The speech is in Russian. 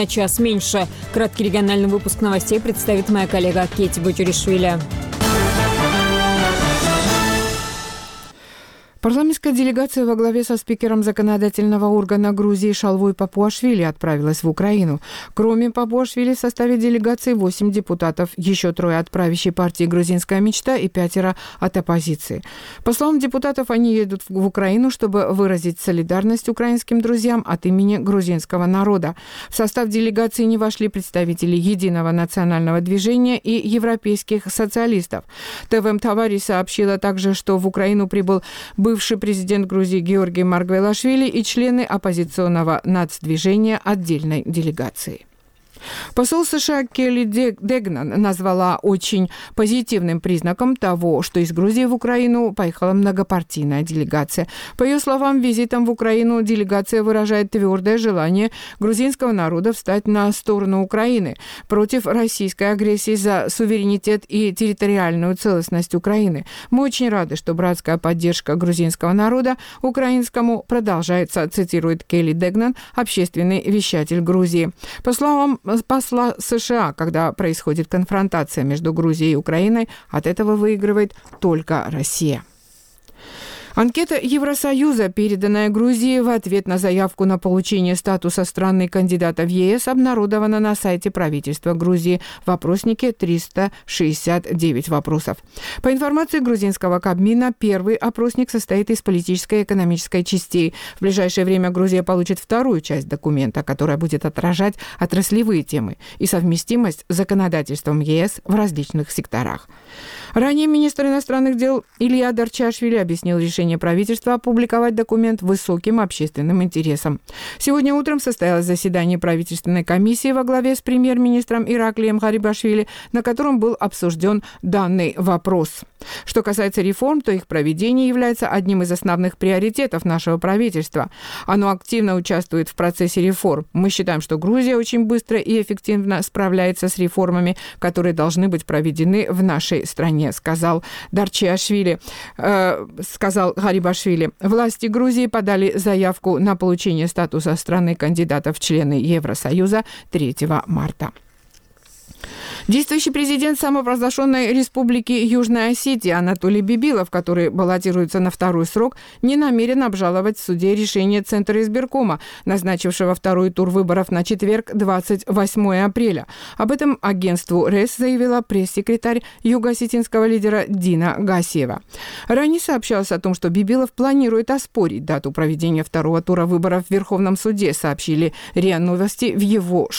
На час меньше. Краткий региональный выпуск новостей представит моя коллега Кетти Бутюришвили. Парламентская делегация во главе со спикером законодательного органа Грузии Шалвой Папуашвили отправилась в Украину. Кроме Папуашвили в составе делегации 8 депутатов, еще 3 от правящей партии «Грузинская мечта» и 5 от оппозиции. По словам депутатов, они едут в Украину, чтобы выразить солидарность украинским друзьям от имени грузинского народа. В состав делегации не вошли представители Единого национального движения и европейских социалистов. ТВМ Тавари сообщила также, что в Украину прибыл бывший президент Грузии Георгий Маргвелашвили и члены оппозиционного нацдвижения отдельной делегации. Посол США Келли Дегнан назвала очень позитивным признаком того, что из Грузии в Украину поехала многопартийная делегация. По ее словам, визитом в Украину делегация выражает твердое желание грузинского народа встать на сторону Украины против российской агрессии за суверенитет и территориальную целостность Украины. Мы очень рады, что братская поддержка грузинского народа украинскому продолжается, цитирует Келли Дегнан, общественный вещатель Грузии. По словам посла США, когда происходит конфронтация между Грузией и Украиной, от этого выигрывает только Россия. Анкета Евросоюза, переданная Грузии в ответ на заявку на получение статуса страны-кандидата в ЕС, обнародована на сайте правительства Грузии. В опроснике 369 вопросов. По информации грузинского Кабмина, первый опросник состоит из политической и экономической частей. В ближайшее время Грузия получит вторую часть документа, которая будет отражать отраслевые темы и совместимость с законодательством ЕС в различных секторах. Ранее министр иностранных дел Илья Дарчашвили объяснил решение правительства опубликовать документ высоким общественным интересом. Сегодня утром состоялось заседание правительственной комиссии во главе с премьер-министром Ираклием Гарибашвили, на котором был обсужден данный вопрос. Что касается реформ, то их проведение является одним из основных приоритетов нашего правительства. Оно активно участвует в процессе реформ. Мы считаем, что Грузия очень быстро и эффективно справляется с реформами, которые должны быть проведены в нашей стране, сказал Дарчашвили, сказал Гарибашвили. Власти Грузии подали заявку на получение статуса страны-кандидата в члены Евросоюза 3 марта. Действующий президент самопровозглашенной республики Южная Осетия Анатолий Бибилов, который баллотируется на второй срок, не намерен обжаловать в суде решение Центра избиркома, назначившего второй тур выборов на четверг, 28 апреля. Об этом агентству РЕС заявила пресс-секретарь юго-осетинского лидера Дина Гасиева. Ранее сообщалось о том, что Бибилов планирует оспорить дату проведения второго тура выборов в Верховном суде, сообщили РИА Новости в его